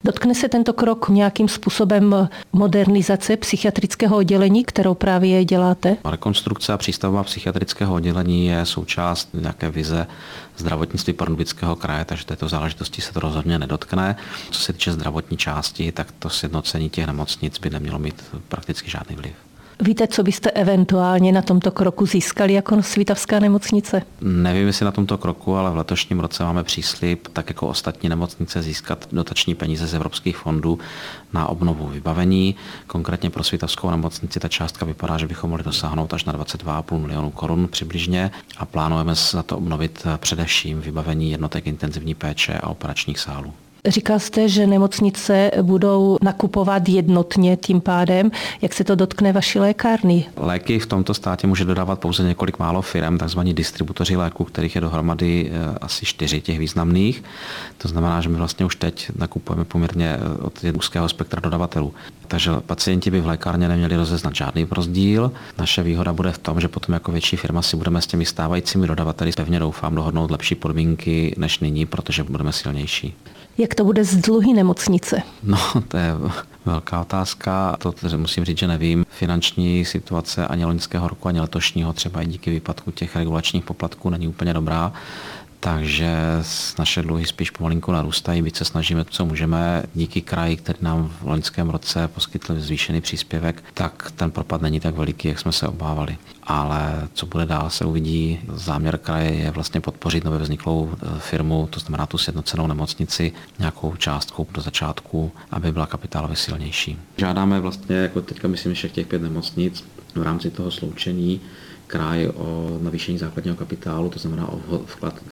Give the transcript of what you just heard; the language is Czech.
Dotkne se tento krok nějakým způsobem modernizace psychiatrického oddělení, kterou právě děláte? Rekonstrukce a přístavba psychiatrického oddělení je součást nějaké vize zdravotnictví Pardubického kraje, takže této záležitosti se to rozhodně nedotkne. Co se týče zdravotní části, tak to sjednocení těch nemocnic by nemělo mít prakticky žádný vliv. Víte, co byste eventuálně na tomto kroku získali jako Svitavská nemocnice? Nevím, jestli na tomto kroku, ale v letošním roce máme příslib, tak jako ostatní nemocnice, získat dotační peníze z evropských fondů na obnovu vybavení. Konkrétně pro Svitavskou nemocnici ta částka vypadá, že bychom mohli dosáhnout až na 22,5 milionu korun přibližně a plánujeme za to obnovit především vybavení jednotek intenzivní péče a operačních sálů. Říkal jste, že nemocnice budou nakupovat jednotně tím pádem. Jak se to dotkne vaší lékárny? Léky v tomto státě může dodávat pouze několik málo firem, takzvaní distributoři léků, kterých je dohromady asi 4 těch významných. To znamená, že my vlastně už teď nakupujeme poměrně od úzkého spektra dodavatelů. Takže pacienti by v lékárně neměli rozeznat žádný rozdíl. Naše výhoda bude v tom, že potom jako větší firma si budeme s těmi stávajícími dodavateli, pevně doufám, dohodnout lepší podmínky než nyní, protože budeme silnější. Jak to bude s dluhy nemocnice? No, to je velká otázka. To musím říct, že nevím. Finanční situace ani loňského roku, ani letošního, třeba i díky výpadku těch regulačních poplatků, není úplně dobrá. Takže naše dluhy spíš pomalinku narůstají, víc se snažíme, co můžeme. Díky kraji, který nám v loňském roce poskytl zvýšený příspěvek, tak ten propad není tak veliký, jak jsme se obávali. Ale co bude dál, se uvidí. Záměr kraje je vlastně podpořit nově vzniklou firmu, to znamená tu sjednocenou nemocnici, nějakou částkou do začátku, aby byla kapitálově silnější. Žádáme vlastně, jako teďka myslím, všech těch 5 nemocnic v rámci toho sloučení kraj o navýšení základního kapitálu, to znamená o vklad